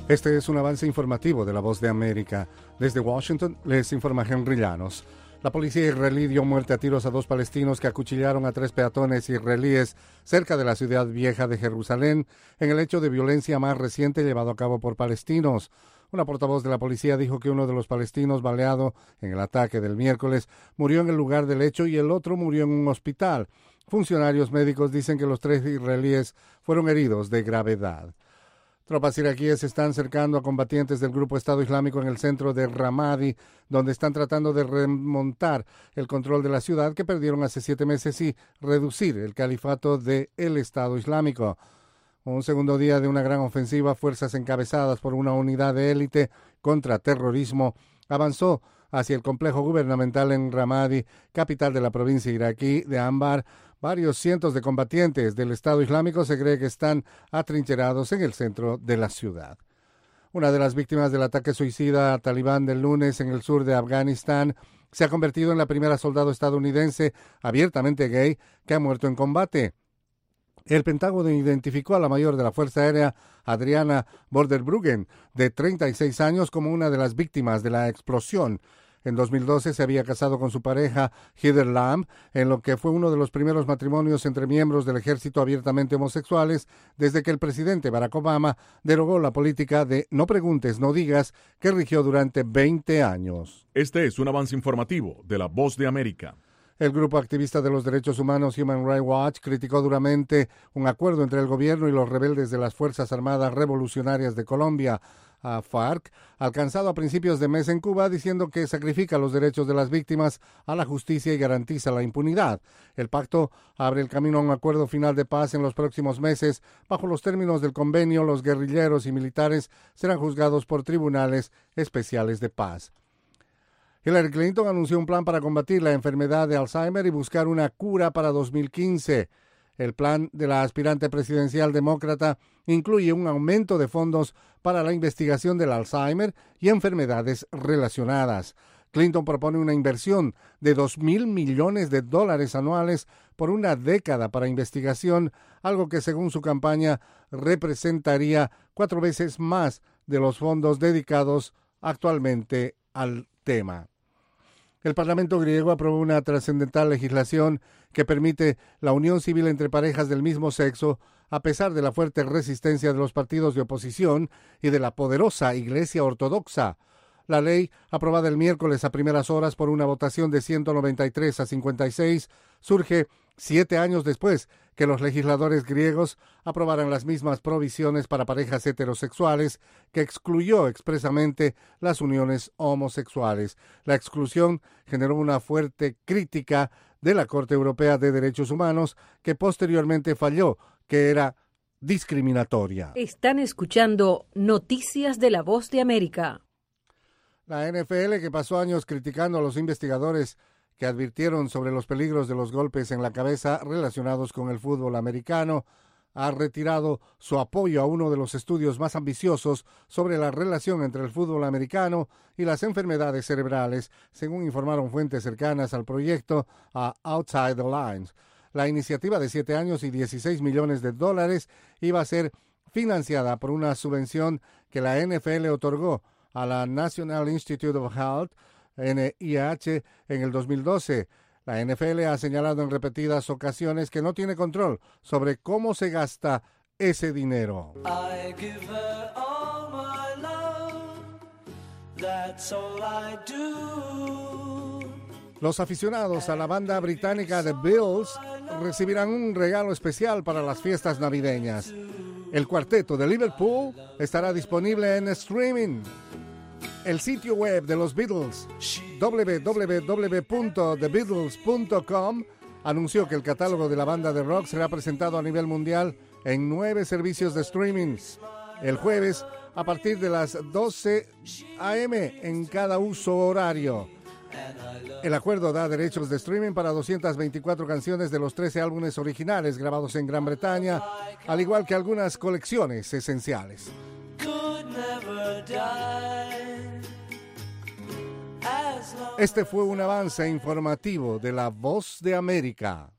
Este es un avance informativo de La Voz de América. Desde Washington les informa Henry Llanos. La policía israelí dio muerte a tiros a 2 palestinos que acuchillaron a 3 peatones israelíes cerca de la ciudad vieja de Jerusalén en el hecho de violencia más reciente llevado a cabo por palestinos. Una portavoz de la policía dijo que uno de los palestinos baleado en el ataque del miércoles murió en el lugar del hecho y el otro murió en un hospital. Funcionarios médicos dicen que los 3 israelíes fueron heridos de gravedad. Tropas iraquíes se están cercando a combatientes del grupo Estado Islámico en el centro de Ramadi, donde están tratando de remontar el control de la ciudad que perdieron hace 7 meses y reducir el califato del Estado Islámico. Un segundo día de una gran ofensiva, fuerzas encabezadas por una unidad de élite contra terrorismo avanzó hacia el complejo gubernamental en Ramadi, capital de la provincia iraquí de Anbar. Varios cientos de combatientes del Estado Islámico se cree que están atrincherados en el centro de la ciudad. Una de las víctimas del ataque suicida talibán del lunes en el sur de Afganistán se ha convertido en la primera soldado estadounidense abiertamente gay que ha muerto en combate. El Pentágono identificó a la mayor de la Fuerza Aérea, Adriana Borderbruggen, de 36 años, como una de las víctimas de la explosión. En 2012 se había casado con su pareja, Heather Lamb, en lo que fue uno de los primeros matrimonios entre miembros del ejército abiertamente homosexuales desde que el presidente Barack Obama derogó la política de no preguntes, no digas, que rigió durante 20 años. Este es un avance informativo de La Voz de América. El grupo activista de los derechos humanos Human Rights Watch criticó duramente un acuerdo entre el gobierno y los rebeldes de las Fuerzas Armadas Revolucionarias de Colombia, FARC, alcanzado a principios de mes en Cuba, diciendo que sacrifica los derechos de las víctimas a la justicia y garantiza la impunidad. El pacto abre el camino a un acuerdo final de paz en los próximos meses. Bajo los términos del convenio, los guerrilleros y militares serán juzgados por tribunales especiales de paz. Hillary Clinton anunció un plan para combatir la enfermedad de Alzheimer y buscar una cura para 2015. El plan de la aspirante presidencial demócrata incluye un aumento de fondos para la investigación del Alzheimer y enfermedades relacionadas. Clinton propone una inversión de $2,000 millones anuales por una década para investigación, algo que según su campaña representaría 4 veces más de los fondos dedicados actualmente al tema. El Parlamento griego aprobó una trascendental legislación que permite la unión civil entre parejas del mismo sexo, a pesar de la fuerte resistencia de los partidos de oposición y de la poderosa Iglesia Ortodoxa. La ley, aprobada el miércoles a primeras horas por una votación de 193 a 56, surge 7 años después que los legisladores griegos aprobaran las mismas provisiones para parejas heterosexuales, que excluyó expresamente las uniones homosexuales. La exclusión generó una fuerte crítica de la Corte Europea de Derechos Humanos, que posteriormente falló que era discriminatoria. Están escuchando Noticias de La Voz de América. La NFL, que pasó años criticando a los investigadores que advirtieron sobre los peligros de los golpes en la cabeza relacionados con el fútbol americano, ha retirado su apoyo a uno de los estudios más ambiciosos sobre la relación entre el fútbol americano y las enfermedades cerebrales, según informaron fuentes cercanas al proyecto a Outside the Lines. La iniciativa de 7 años y $16 millones iba a ser financiada por una subvención que la NFL otorgó a la National Institute of Health, NIH, en el 2012. La NFL ha señalado en repetidas ocasiones que no tiene control sobre cómo se gasta ese dinero. I give her all my love, that's all I do. Los aficionados a la banda británica The Beatles recibirán un regalo especial para las fiestas navideñas. El cuarteto de Liverpool estará disponible en streaming. El sitio web de los Beatles, www.thebeatles.com, anunció que el catálogo de la banda de rock será presentado a nivel mundial en 9 servicios de streaming el jueves a partir de las 12 a.m. en cada uso horario. El acuerdo da derechos de streaming para 224 canciones de los 13 álbumes originales grabados en Gran Bretaña, al igual que algunas colecciones esenciales. Este fue un avance informativo de La Voz de América.